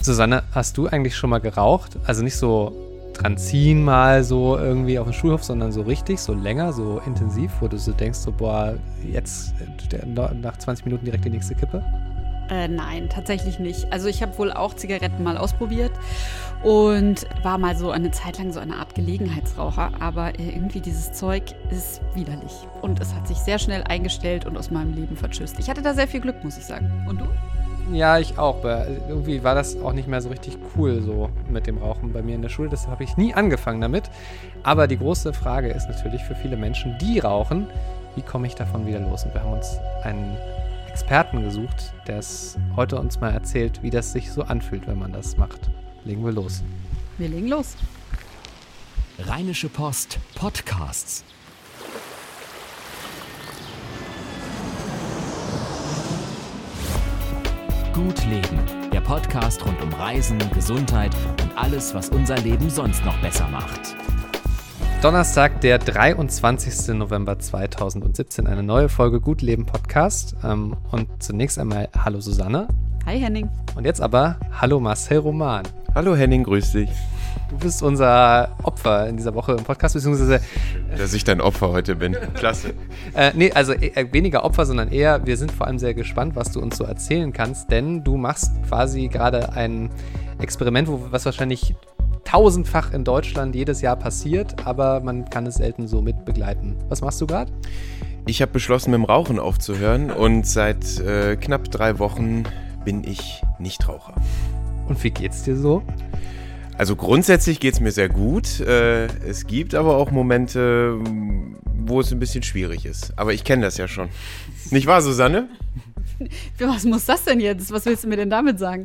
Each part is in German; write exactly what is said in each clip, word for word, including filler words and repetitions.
Susanne, hast du eigentlich schon mal geraucht? Also nicht so dran ziehen mal so irgendwie auf dem Schulhof, sondern so richtig, so länger, so intensiv, wo du so denkst, so boah, jetzt nach zwanzig Minuten direkt die nächste Kippe? Äh, nein, tatsächlich nicht. Also ich habe wohl auch Zigaretten mal ausprobiert und war mal so eine Zeit lang so eine Art Gelegenheitsraucher, aber irgendwie dieses Zeug ist widerlich und es hat sich sehr schnell eingestellt und aus meinem Leben vertschüsst. Ich hatte da sehr viel Glück, muss ich sagen. Und du? Ja, ich auch. Aber irgendwie war das auch nicht mehr so richtig cool so mit dem Rauchen bei mir in der Schule. Deshalb habe ich nie angefangen damit. Aber die große Frage ist natürlich für viele Menschen, die rauchen, wie komme ich davon wieder los? Und wir haben uns einen Experten gesucht, der es heute uns mal erzählt, wie das sich so anfühlt, wenn man das macht. Legen wir los. Wir legen los. Rheinische Post Podcasts. Gut Leben, der Podcast rund um Reisen, Gesundheit und alles, was unser Leben sonst noch besser macht. Donnerstag, der dreiundzwanzigsten November zweitausendsiebzehn, eine neue Folge Gut Leben Podcast. Und zunächst einmal hallo Susanne. Hi Henning. Und jetzt aber hallo Marcel Roman. Hallo Henning, grüß dich. Du bist unser Opfer in dieser Woche im Podcast, beziehungsweise... Dass ich dein Opfer heute bin. Klasse. äh, nee, also äh, weniger Opfer, sondern eher, wir sind vor allem sehr gespannt, was du uns so erzählen kannst, denn du machst quasi gerade ein Experiment, wo, was wahrscheinlich tausendfach in Deutschland jedes Jahr passiert, aber man kann es selten so mit begleiten. Was machst du gerade? Ich habe beschlossen, mit dem Rauchen aufzuhören und seit äh, knapp drei Wochen bin ich Nichtraucher. Und wie geht's dir so? Also grundsätzlich geht's mir sehr gut. Äh, es gibt aber auch Momente, wo es ein bisschen schwierig ist. Aber ich kenne das ja schon. Nicht wahr, Susanne? Was muss das denn jetzt? Was willst du mir denn damit sagen?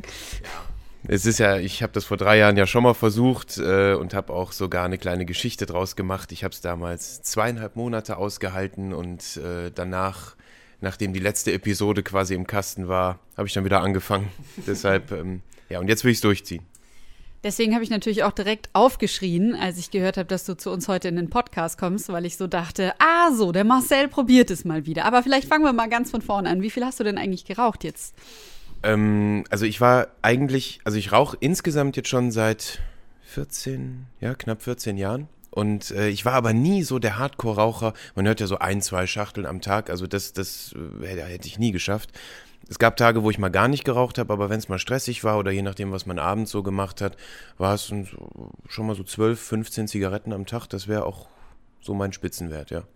Es ist ja, ich habe das vor drei Jahren ja schon mal versucht äh, und habe auch sogar eine kleine Geschichte draus gemacht. Ich habe es damals zweieinhalb Monate ausgehalten und äh, danach, nachdem die letzte Episode quasi im Kasten war, habe ich dann wieder angefangen. Deshalb, ähm, ja, und jetzt will ich es durchziehen. Deswegen habe ich natürlich auch direkt aufgeschrien, als ich gehört habe, dass du zu uns heute in den Podcast kommst, weil ich so dachte, ah so, der Marcel probiert es mal wieder. Aber vielleicht fangen wir mal ganz von vorne an. Wie viel hast du denn eigentlich geraucht jetzt? Ähm, also ich war eigentlich, also ich rauche insgesamt jetzt schon seit vierzehn, ja, knapp vierzehn Jahren. Und äh, ich war aber nie so der Hardcore-Raucher. Man hört ja so ein, zwei Schachteln am Tag. Also das, das äh, hätte ich nie geschafft. Es gab Tage, wo ich mal gar nicht geraucht habe, aber wenn es mal stressig war oder je nachdem, was man abends so gemacht hat, war es schon mal so zwölf, fünfzehn Zigaretten am Tag. Das wäre auch so mein Spitzenwert, ja.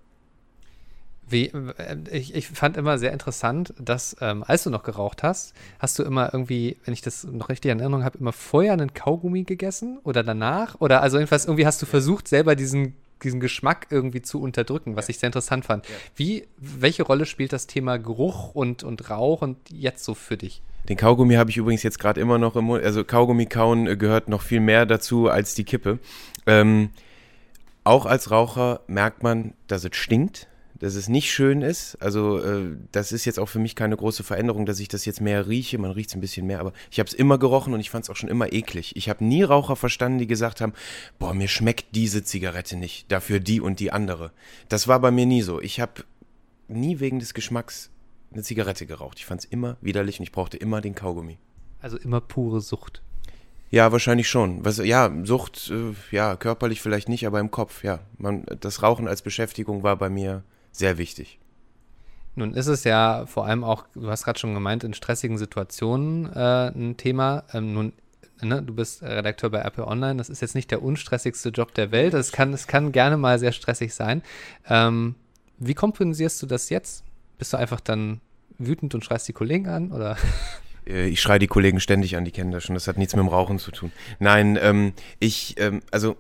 Wie, ich, ich fand immer sehr interessant, dass, ähm, als du noch geraucht hast, hast du immer irgendwie, wenn ich das noch richtig in Erinnerung habe, immer vorher einen Kaugummi gegessen oder danach? Oder also jedenfalls irgendwie hast du versucht, selber diesen diesen Geschmack irgendwie zu unterdrücken, was ja. ich sehr interessant fand. Ja. Wie, welche Rolle spielt das Thema Geruch und, und Rauch und jetzt so für dich? Den Kaugummi habe ich übrigens jetzt gerade immer noch im Mund. Also Kaugummi kauen gehört noch viel mehr dazu als die Kippe. Ähm, auch als Raucher merkt man, dass es stinkt, dass es nicht schön ist. Also äh, das ist jetzt auch für mich keine große Veränderung, dass ich das jetzt mehr rieche. Man riecht es ein bisschen mehr, aber ich habe es immer gerochen und ich fand es auch schon immer eklig. Ich habe nie Raucher verstanden, die gesagt haben, boah, mir schmeckt diese Zigarette nicht, dafür die und die andere. Das war bei mir nie so. Ich habe nie wegen des Geschmacks eine Zigarette geraucht. Ich fand es immer widerlich und ich brauchte immer den Kaugummi. Also immer pure Sucht. Ja, wahrscheinlich schon. Was, ja, Sucht, äh, ja, körperlich vielleicht nicht, aber im Kopf, ja. Man, das Rauchen als Beschäftigung war bei mir sehr wichtig. Nun ist es ja vor allem auch, du hast gerade schon gemeint, in stressigen Situationen äh, ein Thema. Ähm, nun, ne, du bist Redakteur bei R P Online, das ist jetzt nicht der unstressigste Job der Welt. Es kann, es kann gerne mal sehr stressig sein. Ähm, wie kompensierst du das jetzt? Bist du einfach dann wütend und schreist die Kollegen an, oder? Ich schreie die Kollegen ständig an, die kennen das schon. Das hat nichts mit dem Rauchen zu tun. Nein, ähm, ich, ähm, also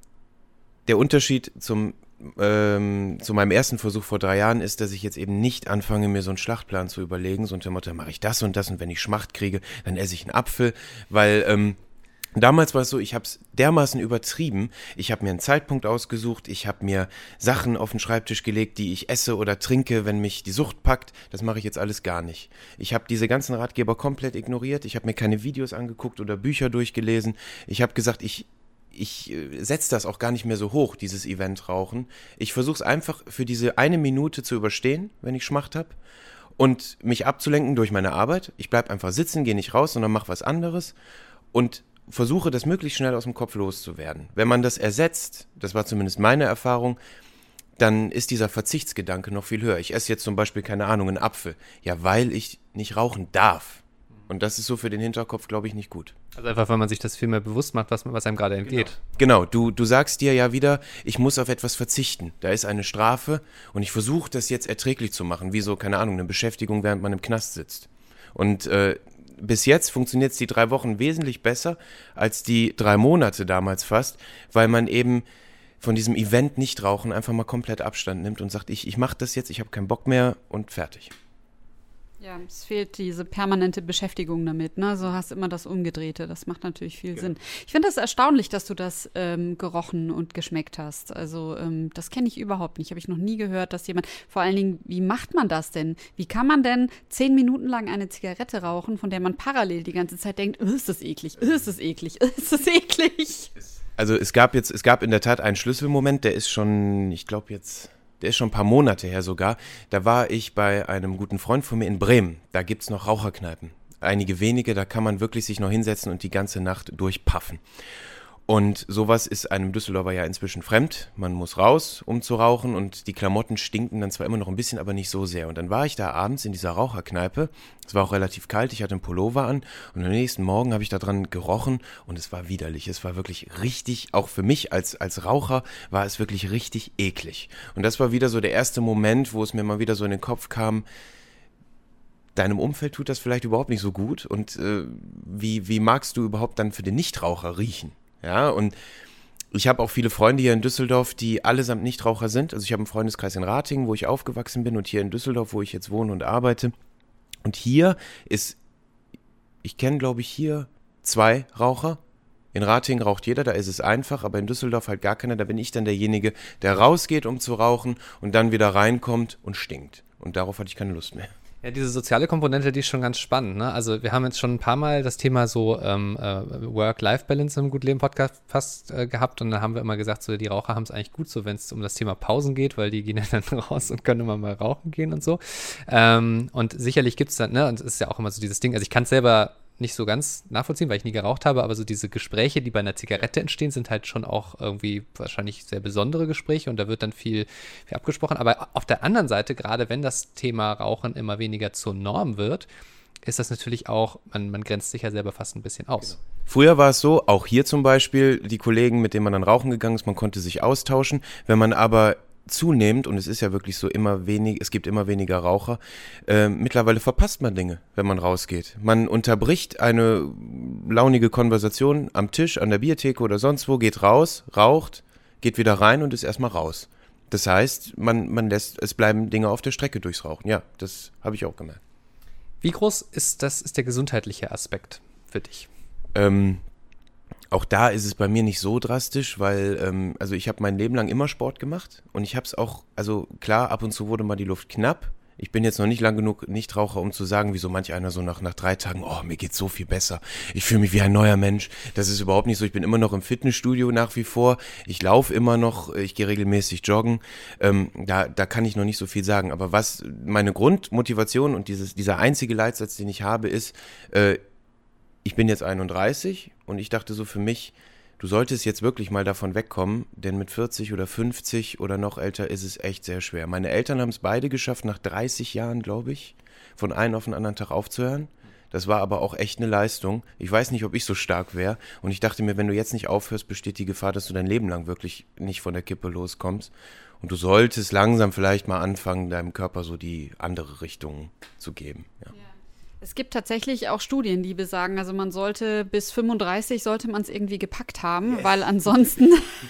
der Unterschied zum Ähm, zu meinem ersten Versuch vor drei Jahren ist, dass ich jetzt eben nicht anfange, mir so einen Schlachtplan zu überlegen, so unter dem Motto, mache ich das und das und wenn ich Schmacht kriege, dann esse ich einen Apfel, weil ähm, damals war es so, ich habe es dermaßen übertrieben, ich habe mir einen Zeitpunkt ausgesucht, ich habe mir Sachen auf den Schreibtisch gelegt, die ich esse oder trinke, wenn mich die Sucht packt, das mache ich jetzt alles gar nicht. Ich habe diese ganzen Ratgeber komplett ignoriert, ich habe mir keine Videos angeguckt oder Bücher durchgelesen, ich habe gesagt, ich Ich setze das auch gar nicht mehr so hoch, dieses Event-Rauchen. Ich versuche es einfach für diese eine Minute zu überstehen, wenn ich Schmacht habe, und mich abzulenken durch meine Arbeit. Ich bleibe einfach sitzen, gehe nicht raus, sondern mache was anderes und versuche, das möglichst schnell aus dem Kopf loszuwerden. Wenn man das ersetzt, das war zumindest meine Erfahrung, dann ist dieser Verzichtsgedanke noch viel höher. Ich esse jetzt zum Beispiel, keine Ahnung, einen Apfel. Ja, weil ich nicht rauchen darf. Und das ist so für den Hinterkopf, glaube ich, nicht gut. Also einfach, weil man sich das viel mehr bewusst macht, was, was einem gerade entgeht. Genau, genau. Du, du sagst dir ja wieder, ich muss auf etwas verzichten. Da ist eine Strafe und ich versuche, das jetzt erträglich zu machen. Wie so, keine Ahnung, eine Beschäftigung, während man im Knast sitzt. Und äh, bis jetzt funktioniert es die drei Wochen wesentlich besser als die drei Monate damals fast, weil man eben von diesem Event Nichtrauchen einfach mal komplett Abstand nimmt und sagt, ich, ich mache das jetzt, ich habe keinen Bock mehr und fertig. Ja, es fehlt diese permanente Beschäftigung damit, ne? So hast immer das Umgedrehte, das macht natürlich viel Genau. Sinn. Ich finde das erstaunlich, dass du das ähm, gerochen und geschmeckt hast. Also ähm, das kenne ich überhaupt nicht, habe ich noch nie gehört, dass jemand, vor allen Dingen, wie macht man das denn? Wie kann man denn zehn Minuten lang eine Zigarette rauchen, von der man parallel die ganze Zeit denkt, oh, ist das eklig, oh, ist das eklig, oh, ist das eklig? Also es gab jetzt, es gab in der Tat einen Schlüsselmoment, der ist schon, ich glaube jetzt, der ist schon ein paar Monate her sogar. Da war ich bei einem guten Freund von mir in Bremen. Da gibt's noch Raucherkneipen. Einige wenige, da kann man wirklich sich noch hinsetzen und die ganze Nacht durchpaffen. Und sowas ist einem Düsseldorfer ja inzwischen fremd. Man muss raus, um zu rauchen und die Klamotten stinken dann zwar immer noch ein bisschen, aber nicht so sehr. Und dann war ich da abends in dieser Raucherkneipe. Es war auch relativ kalt, ich hatte einen Pullover an und am nächsten Morgen habe ich da dran gerochen und es war widerlich. Es war wirklich richtig, auch für mich als, als Raucher war es wirklich richtig eklig. Und das war wieder so der erste Moment, wo es mir mal wieder so in den Kopf kam, deinem Umfeld tut das vielleicht überhaupt nicht so gut und äh, wie, wie magst du überhaupt dann für den Nichtraucher riechen? Ja, und ich habe auch viele Freunde hier in Düsseldorf, die allesamt Nichtraucher sind. Also ich habe einen Freundeskreis in Ratingen, wo ich aufgewachsen bin und hier in Düsseldorf, wo ich jetzt wohne und arbeite. Und hier ist, ich kenne glaube ich hier zwei Raucher. In Ratingen raucht jeder, da ist es einfach, aber in Düsseldorf halt gar keiner. Da bin ich dann derjenige, der rausgeht, um zu rauchen und dann wieder reinkommt und stinkt. Und darauf hatte ich keine Lust mehr. Ja, diese soziale Komponente, die ist schon ganz spannend, ne? Also wir haben jetzt schon ein paar Mal das Thema so ähm, äh, Work-Life-Balance im Gutleben-Podcast fast äh, gehabt und dann haben wir immer gesagt, so die Raucher haben es eigentlich gut, so wenn es um das Thema Pausen geht, weil die gehen ja dann raus und können immer mal rauchen gehen und so. Ähm, und sicherlich gibt es dann, ne, und es ist ja auch immer so dieses Ding, also ich kann es selber nicht so ganz nachvollziehen, weil ich nie geraucht habe, aber so diese Gespräche, die bei einer Zigarette entstehen, sind halt schon auch irgendwie wahrscheinlich sehr besondere Gespräche und da wird dann viel, viel abgesprochen. Aber auf der anderen Seite, gerade wenn das Thema Rauchen immer weniger zur Norm wird, ist das natürlich auch, man, man grenzt sich ja selber fast ein bisschen aus. Genau. Früher war es so, auch hier zum Beispiel, die Kollegen, mit denen man dann rauchen gegangen ist, man konnte sich austauschen. Wenn man aber zunehmend, und es ist ja wirklich so immer wenig, es gibt immer weniger Raucher, äh, mittlerweile verpasst man Dinge, wenn man rausgeht. Man unterbricht eine launige Konversation am Tisch, an der Biertheke oder sonst wo, geht raus, raucht, geht wieder rein und ist erstmal raus. Das heißt, man, man lässt, es bleiben Dinge auf der Strecke durchs Rauchen. Ja, das habe ich auch gemerkt. Wie groß ist das, ist der gesundheitliche Aspekt für dich? Ähm, Auch da ist es bei mir nicht so drastisch, weil, ähm, also ich habe mein Leben lang immer Sport gemacht und ich habe es auch, also klar, ab und zu wurde mal die Luft knapp. Ich bin jetzt noch nicht lang genug Nichtraucher, um zu sagen, wie so manch einer so nach, nach drei Tagen, oh, mir geht's so viel besser. Ich fühle mich wie ein neuer Mensch. Das ist überhaupt nicht so. Ich bin immer noch im Fitnessstudio nach wie vor. Ich laufe immer noch, ich gehe regelmäßig joggen. Ähm, da, da kann ich noch nicht so viel sagen. Aber was meine Grundmotivation und dieses, dieser einzige Leitsatz, den ich habe, ist, äh, ich bin jetzt einunddreißig und ich dachte so für mich, du solltest jetzt wirklich mal davon wegkommen, denn mit vierzig oder fünfzig oder noch älter ist es echt sehr schwer. Meine Eltern haben es beide geschafft, nach dreißig Jahren, glaube ich, von einem auf den anderen Tag aufzuhören. Das war aber auch echt eine Leistung. Ich weiß nicht, ob ich so stark wäre. Und ich dachte mir, wenn du jetzt nicht aufhörst, besteht die Gefahr, dass du dein Leben lang wirklich nicht von der Kippe loskommst. Und du solltest langsam vielleicht mal anfangen, deinem Körper so die andere Richtung zu geben. Ja. Ja. Es gibt tatsächlich auch Studien, die besagen, also man sollte bis fünfunddreißig sollte man es irgendwie gepackt haben, yes. weil ansonsten,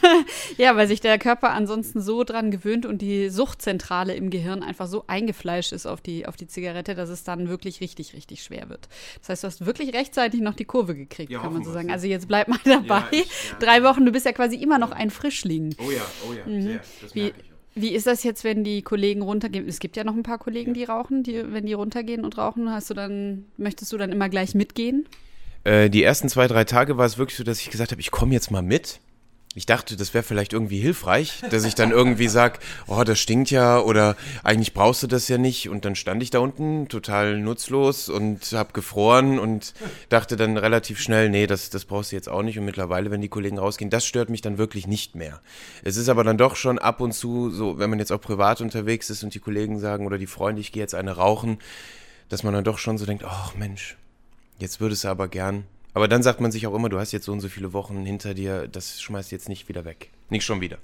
ja, weil sich der Körper ansonsten so dran gewöhnt und die Suchtzentrale im Gehirn einfach so eingefleischt ist auf die, auf die Zigarette, dass es dann wirklich richtig, richtig schwer wird. Das heißt, du hast wirklich rechtzeitig noch die Kurve gekriegt, ja, kann man so sagen. Also jetzt bleib mal dabei. Ja, ich, ja. Drei Wochen, du bist ja quasi immer noch ein Frischling. Oh ja, oh ja, mhm. sehr, das merke ich. Wie ist das jetzt, wenn die Kollegen runtergehen? Es gibt ja noch ein paar Kollegen, die rauchen, die, wenn die runtergehen und rauchen, hast du dann, möchtest du dann immer gleich mitgehen? Äh, die ersten zwei, drei Tage war es wirklich so, dass ich gesagt habe, ich komme jetzt mal mit. ich dachte, das wäre vielleicht irgendwie hilfreich, dass ich dann irgendwie sage, oh, das stinkt ja oder eigentlich brauchst du das ja nicht. Und dann stand ich da unten total nutzlos und habe gefroren und dachte dann relativ schnell, nee, das, das brauchst du jetzt auch nicht. Und mittlerweile, wenn die Kollegen rausgehen, das stört mich dann wirklich nicht mehr. Es ist aber dann doch schon ab und zu so, wenn man jetzt auch privat unterwegs ist und die Kollegen sagen oder die Freunde, ich gehe jetzt eine rauchen, dass man dann doch schon so denkt, ach Mensch, jetzt würdest du aber gern. Aber dann sagt man sich auch immer, du hast jetzt so und so viele Wochen hinter dir, das schmeißt jetzt nicht wieder weg. Nicht schon wieder.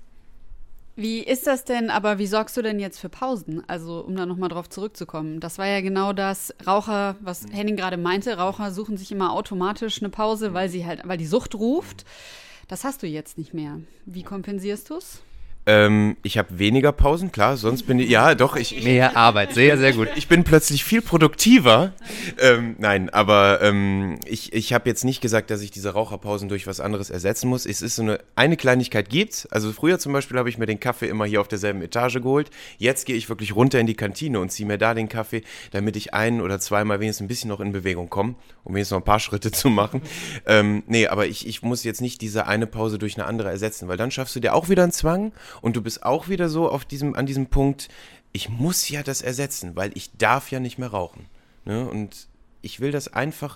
Wie ist das denn, aber wie sorgst du denn jetzt für Pausen? Also, um da nochmal drauf zurückzukommen. Das war ja genau das Raucher, was Henning gerade meinte. Raucher suchen sich immer automatisch eine Pause, weil sie halt, weil die Sucht ruft. Das hast du jetzt nicht mehr. Wie kompensierst du es? Ähm, ich habe weniger Pausen, klar, sonst bin ich, ja doch, ich... ich Mehr Arbeit, sehr, sehr gut. Ich bin plötzlich viel produktiver. Ähm, nein, aber ähm, ich, ich habe jetzt nicht gesagt, dass ich diese Raucherpausen durch was anderes ersetzen muss. Es ist so eine, eine Kleinigkeit gibt's. Also früher zum Beispiel habe ich mir den Kaffee immer hier auf derselben Etage geholt. Jetzt gehe ich wirklich runter in die Kantine und ziehe mir da den Kaffee, damit ich ein- oder zweimal wenigstens ein bisschen noch in Bewegung komme, um wenigstens noch ein paar Schritte zu machen. Ähm, nee, aber ich, ich muss jetzt nicht diese eine Pause durch eine andere ersetzen, weil dann schaffst du dir auch wieder einen Zwang. Und du bist auch wieder so auf diesem, an diesem Punkt, ich muss ja das ersetzen, weil ich darf ja nicht mehr rauchen. Ne? Und ich will das einfach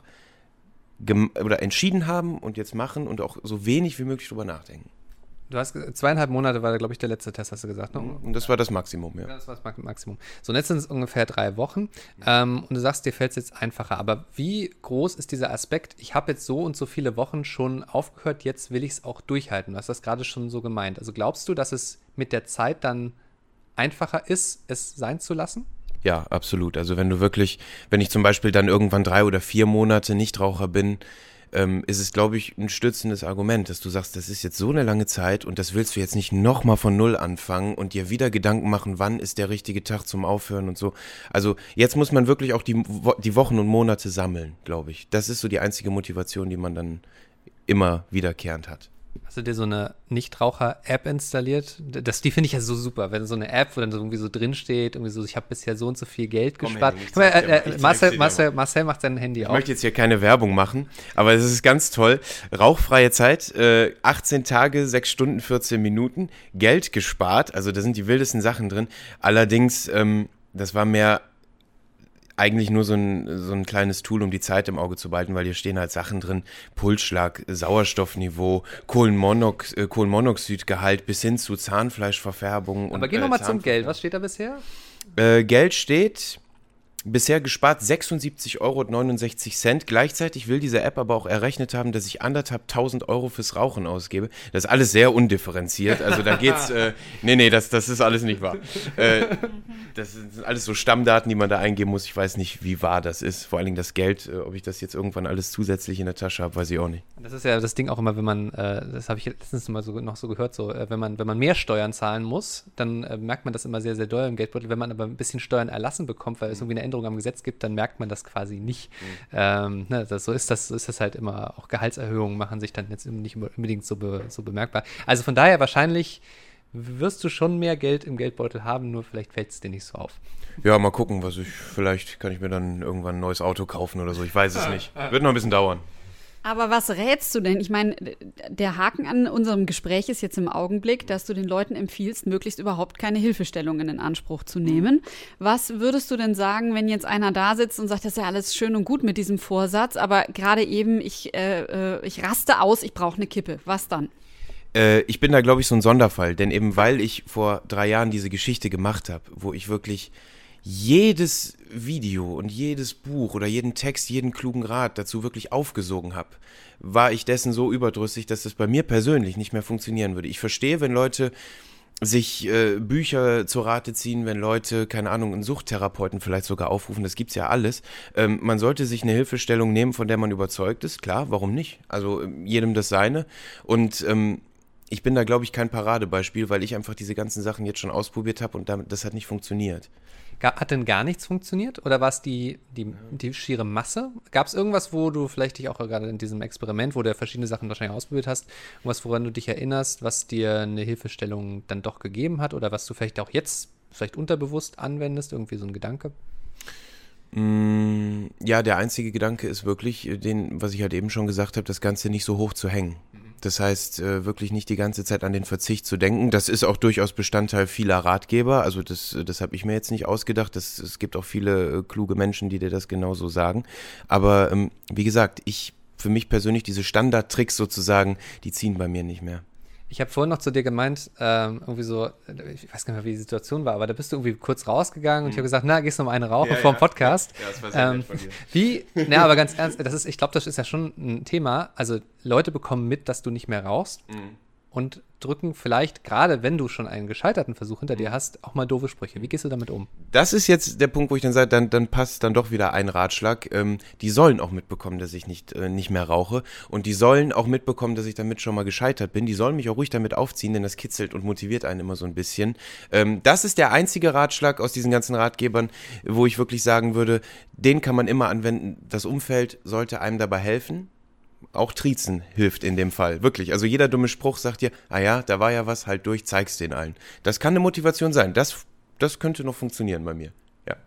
gem- oder entschieden haben und jetzt machen und auch so wenig wie möglich drüber nachdenken. Du hast ge- zweieinhalb Monate war, glaube ich, der letzte Test, hast du gesagt, ne? Und das war das Maximum, ja. Ja, das war das Max- Maximum. So, und jetzt sind es ungefähr drei Wochen. Ähm, und du sagst, dir fällt es jetzt einfacher. Aber wie groß ist dieser Aspekt? Ich habe jetzt so und so viele Wochen schon aufgehört, jetzt will ich es auch durchhalten. Du hast das gerade schon so gemeint. Also glaubst du, dass es mit der Zeit dann einfacher ist, es sein zu lassen? Ja, absolut. Also wenn du wirklich, wenn ich zum Beispiel dann irgendwann drei oder vier Monate Nichtraucher bin, ähm, ist es, glaube ich, ein stützendes Argument, dass du sagst, das ist jetzt so eine lange Zeit und das willst du jetzt nicht nochmal von Null anfangen und dir wieder Gedanken machen, wann ist der richtige Tag zum Aufhören und so. Also jetzt muss man wirklich auch die, Wo- die Wochen und Monate sammeln, glaube ich. Das ist so die einzige Motivation, die man dann immer wiederkehrend hat. Hast du dir so eine Nichtraucher-App installiert? Das, die finde ich ja so super, wenn so eine App, wo dann so irgendwie so drinsteht, irgendwie so, ich habe bisher so und so viel Geld Komm, gespart. Henning, ich Guck mal, zeig dir mal, äh, ich äh, zeig's Marcel, dir Marcel, mal. Marcel macht sein Handy Ich auf. möchte jetzt hier keine Werbung machen, aber es ist ganz toll. Rauchfreie Zeit, äh, achtzehn Tage, sechs Stunden, vierzehn Minuten, Geld gespart, also da sind die wildesten Sachen drin. Allerdings, ähm, das war mehr eigentlich nur so ein, so ein kleines Tool, um die Zeit im Auge zu behalten, weil hier stehen halt Sachen drin, Pulsschlag, Sauerstoffniveau, Kohlenmonox, äh, Kohlenmonoxidgehalt bis hin zu Zahnfleischverfärbung. Aber und, geh äh, nochmal zum Zahnver- Geld. Was steht da bisher? Äh, Geld steht bisher gespart sechsundsiebzig Euro und neunundsechzig Cent. Gleichzeitig will diese App aber auch errechnet haben, dass ich anderthalb tausend Euro fürs Rauchen ausgebe. Das ist alles sehr undifferenziert. Also da geht's, äh, nee, nee, das, das ist alles nicht wahr. Äh, das sind alles so Stammdaten, die man da eingeben muss. Ich weiß nicht, wie wahr das ist. Vor allen Dingen das Geld, äh, ob ich das jetzt irgendwann alles zusätzlich in der Tasche habe, weiß ich auch nicht. Das ist ja das Ding auch immer, wenn man, äh, das habe ich letztens mal so, noch so gehört, so, äh, wenn man, wenn man mehr Steuern zahlen muss, dann äh, merkt man das immer sehr, sehr doll im Geldbeutel. Wenn man aber ein bisschen Steuern erlassen bekommt, weil es irgendwie eine Änderung am Gesetz gibt, dann merkt man das quasi nicht. Mhm. Ähm, ne, das, so ist das, so ist das halt immer. Auch Gehaltserhöhungen machen sich dann jetzt nicht unbedingt so, be, so bemerkbar. Also von daher wahrscheinlich wirst du schon mehr Geld im Geldbeutel haben, nur vielleicht fällt es dir nicht so auf. Ja, mal gucken, was ich, vielleicht kann ich mir dann irgendwann ein neues Auto kaufen oder so. Ich weiß es nicht. Wird noch ein bisschen dauern. Aber was rätst du denn? Ich meine, der Haken an unserem Gespräch ist jetzt im Augenblick, dass du den Leuten empfiehlst, möglichst überhaupt keine Hilfestellungen in Anspruch zu nehmen. Was würdest du denn sagen, wenn jetzt einer da sitzt und sagt, das ist ja alles schön und gut mit diesem Vorsatz, aber gerade eben, ich, äh, ich raste aus, ich brauche eine Kippe. Was dann? Äh, ich bin da, glaube ich, so ein Sonderfall, denn eben weil ich vor drei Jahren diese Geschichte gemacht habe, wo ich wirklich jedes Video und jedes Buch oder jeden Text, jeden klugen Rat dazu wirklich aufgesogen habe, war ich dessen so überdrüssig, dass das bei mir persönlich nicht mehr funktionieren würde. Ich verstehe, wenn Leute sich äh, Bücher zur Rate ziehen, wenn Leute, keine Ahnung, einen Suchttherapeuten vielleicht sogar aufrufen, das gibt's ja alles. Ähm, man sollte sich eine Hilfestellung nehmen, von der man überzeugt ist, klar, warum nicht? Also jedem das Seine. Und ähm, ich bin da, glaube ich, kein Paradebeispiel, weil ich einfach diese ganzen Sachen jetzt schon ausprobiert habe und damit, das hat nicht funktioniert. Hat denn gar nichts funktioniert? Oder war es die, die, die schiere Masse? Gab es irgendwas, wo du vielleicht dich auch gerade in diesem Experiment, wo du ja verschiedene Sachen wahrscheinlich ausprobiert hast, irgendwas, woran du dich erinnerst, was dir eine Hilfestellung dann doch gegeben hat oder was du vielleicht auch jetzt vielleicht unterbewusst anwendest, irgendwie so ein Gedanke? Ja, der einzige Gedanke ist wirklich, den, was ich halt eben schon gesagt habe, das Ganze nicht so hoch zu hängen. Das heißt, äh, wirklich nicht die ganze Zeit an den Verzicht zu denken. Das ist auch durchaus Bestandteil vieler Ratgeber. Also das, das habe ich mir jetzt nicht ausgedacht. Das, es gibt auch viele äh, kluge Menschen, die dir das genauso sagen. Aber ähm, wie gesagt, ich, für mich persönlich, diese Standardtricks sozusagen, die ziehen bei mir nicht mehr. Ich habe vorhin noch zu dir gemeint, ähm, irgendwie so, ich weiß gar nicht mehr, wie die Situation war, aber da bist du irgendwie kurz rausgegangen mhm. und ich habe gesagt, na, gehst du noch eine rauchen ja, vor dem ja. Podcast? Ja, das war sehr ähm, nett von dir. Wie, na, aber ganz ernst, das ist, ich glaube, das ist ja schon ein Thema. Also Leute bekommen mit, dass du nicht mehr rauchst Mhm. und drücken vielleicht, gerade wenn du schon einen gescheiterten Versuch hinter dir hast, auch mal doofe Sprüche. Wie gehst du damit um? Das ist jetzt der Punkt, wo ich dann sage, dann, dann passt dann doch wieder ein Ratschlag. Ähm, die sollen auch mitbekommen, dass ich nicht, äh, nicht mehr rauche. Und die sollen auch mitbekommen, dass ich damit schon mal gescheitert bin. Die sollen mich auch ruhig damit aufziehen, denn das kitzelt und motiviert einen immer so ein bisschen. Ähm, das ist der einzige Ratschlag aus diesen ganzen Ratgebern, wo ich wirklich sagen würde, den kann man immer anwenden. Das Umfeld sollte einem dabei helfen. Auch Triezen hilft in dem Fall, wirklich. Also jeder dumme Spruch sagt dir, ah ja, da war ja was, halt durch, zeig's den allen. Das kann eine Motivation sein. Das, das könnte noch funktionieren bei mir, ja.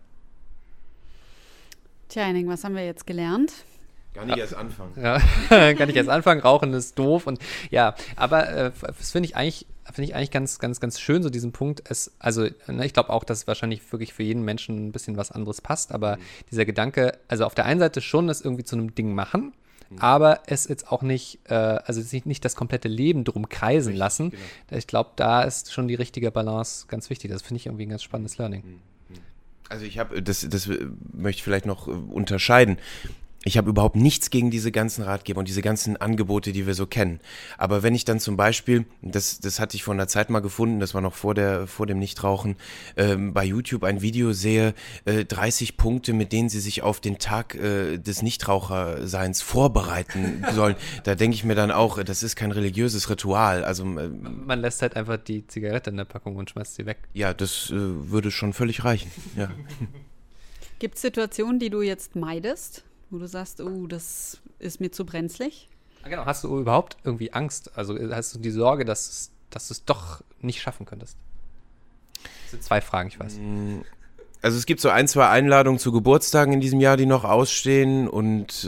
Tja, Henning, was haben wir jetzt gelernt? Gar nicht erst anfangen. Ja, kann ich jetzt anfangen, Rauchen ist doof und ja, aber äh, das finde ich eigentlich finde ich eigentlich ganz, ganz, ganz schön, so diesen Punkt. Es, also, ne, ich glaube auch, dass wahrscheinlich wirklich für jeden Menschen ein bisschen was anderes passt, aber mhm. dieser Gedanke, also auf der einen Seite schon das irgendwie zu einem Ding machen, aber es jetzt auch nicht, äh, also nicht, nicht das komplette Leben drum kreisen Richtig, lassen. Genau. Ich glaube, da ist schon die richtige Balance ganz wichtig. Das finde ich irgendwie ein ganz spannendes Learning. Also ich habe, das, das möchte ich vielleicht noch unterscheiden. Ich habe überhaupt nichts gegen diese ganzen Ratgeber und diese ganzen Angebote, die wir so kennen. Aber wenn ich dann zum Beispiel, das, das hatte ich vor einer Zeit mal gefunden, das war noch vor der, vor dem Nichtrauchen, ähm, bei YouTube ein Video sehe, äh, dreißig Punkte, mit denen Sie sich auf den Tag äh, des Nichtraucherseins vorbereiten sollen. Da denke ich mir dann auch, das ist kein religiöses Ritual. Also äh, man lässt halt einfach die Zigarette in der Packung und schmeißt sie weg. Ja, das äh, würde schon völlig reichen. Ja. Gibt es Situationen, die du jetzt meidest? Wo du sagst, oh, das ist mir zu brenzlig? Ah, genau. Hast du überhaupt irgendwie Angst? Also hast du die Sorge, dass, dass du es doch nicht schaffen könntest? Das sind zwei Fragen, ich weiß. Also es gibt so ein, zwei Einladungen zu Geburtstagen in diesem Jahr, die noch ausstehen und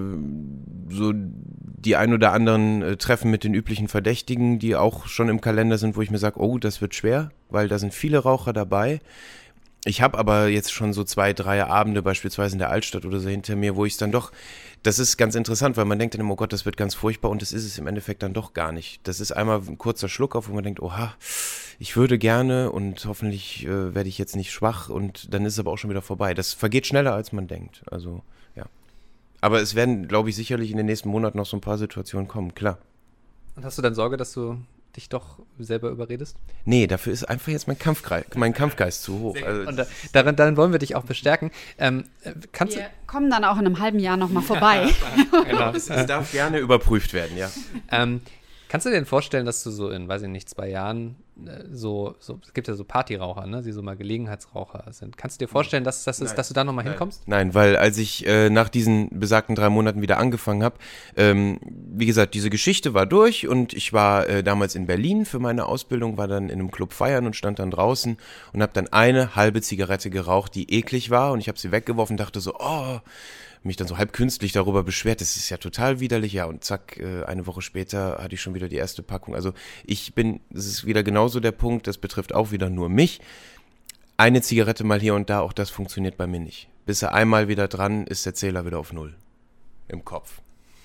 äh, so die ein oder anderen äh, Treffen mit den üblichen Verdächtigen, die auch schon im Kalender sind, wo ich mir sage, oh, das wird schwer, weil da sind viele Raucher dabei. Ich habe aber jetzt schon so zwei, drei Abende beispielsweise in der Altstadt oder so hinter mir, wo ich es dann doch, das ist ganz interessant, weil man denkt dann immer, oh Gott, das wird ganz furchtbar und das ist es im Endeffekt dann doch gar nicht. Das ist einmal ein kurzer Schluck auf, wo man denkt, oha, ich würde gerne und hoffentlich äh, werde ich jetzt nicht schwach und dann ist es aber auch schon wieder vorbei. Das vergeht schneller, als man denkt, also ja. Aber es werden, glaube ich, sicherlich in den nächsten Monaten noch so ein paar Situationen kommen, klar. Und hast du dann Sorge, dass du dich doch selber überredest? Nee, dafür ist einfach jetzt mein Kampfgeist, mein Kampfgeist zu hoch. Also und da, darin, darin wollen wir dich auch bestärken. Ähm, kannst wir du kommen dann auch in einem halben Jahr nochmal vorbei. Genau, es, es darf gerne überprüft werden, ja. Ähm, kannst du dir denn vorstellen, dass du so in, weiß ich nicht, zwei Jahren äh, so, so, es gibt ja so Partyraucher, ne, die so mal Gelegenheitsraucher sind. Kannst du dir vorstellen, dass, das ist, dass du da nochmal hinkommst? Nein, weil als ich äh, nach diesen besagten drei Monaten wieder angefangen habe, ähm, wie gesagt, diese Geschichte war durch und ich war äh, damals in Berlin für meine Ausbildung, war dann in einem Club feiern und stand dann draußen und habe dann eine halbe Zigarette geraucht, die eklig war und ich habe sie weggeworfen und dachte so, oh, mich dann so halb künstlich darüber beschwert, das ist ja total widerlich, ja, und zack, äh, eine Woche später hatte ich schon wieder die erste Packung. Also ich bin, das ist wieder genauso der Punkt, das betrifft auch wieder nur mich. Eine Zigarette mal hier und da, auch das funktioniert bei mir nicht. Bis er einmal wieder dran ist, der Zähler wieder auf Null im Kopf.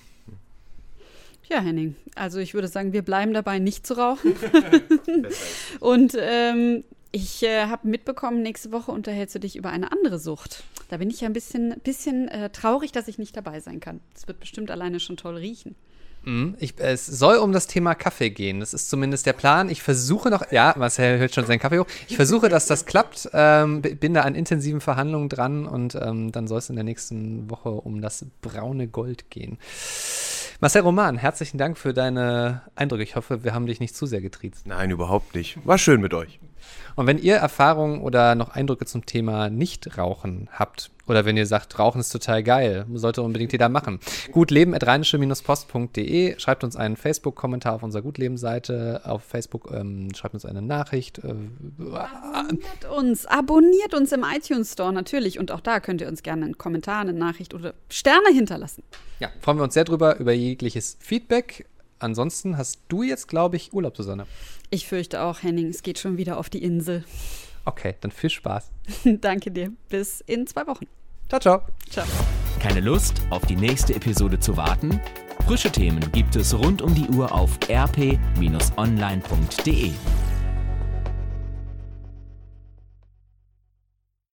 Ja, Henning, also ich würde sagen, wir bleiben dabei, nicht zu rauchen. Und ähm, ich äh, habe mitbekommen, nächste Woche unterhältst du dich über eine andere Sucht. Da bin ich ja ein bisschen, bisschen äh, traurig, dass ich nicht dabei sein kann. Es wird bestimmt alleine schon toll riechen. Mm, ich, es soll um das Thema Kaffee gehen. Das ist zumindest der Plan. Ich versuche noch, ja, Marcel hört schon seinen Kaffee hoch. Ich versuche, dass das klappt. Ähm, bin da an intensiven Verhandlungen dran und ähm, dann soll es in der nächsten Woche um das braune Gold gehen. Marcel Roman, herzlichen Dank für deine Eindrücke. Ich hoffe, wir haben dich nicht zu sehr getriezt. Nein, überhaupt nicht. War schön mit euch. Und wenn ihr Erfahrungen oder noch Eindrücke zum Thema Nichtrauchen habt oder wenn ihr sagt, Rauchen ist total geil, sollte unbedingt jeder machen. gutleben at rheinische Post punkt de, schreibt uns einen Facebook-Kommentar auf unserer Gutleben-Seite, auf Facebook ähm, schreibt uns eine Nachricht. Äh, abonniert uns, abonniert uns im iTunes Store natürlich und auch da könnt ihr uns gerne einen Kommentar, eine Nachricht oder Sterne hinterlassen. Ja, freuen wir uns sehr drüber, über jegliches Feedback. ansonsten hast du jetzt, glaube ich, Urlaub, Susanne. Ich fürchte auch, Henning, es geht schon wieder auf die Insel. Okay, dann viel Spaß. Danke dir. Bis in zwei Wochen. Ciao, ciao. Ciao. Keine Lust, auf die nächste Episode zu warten? Frische Themen gibt es rund um die Uhr auf r p Bindestrich online punkt d e.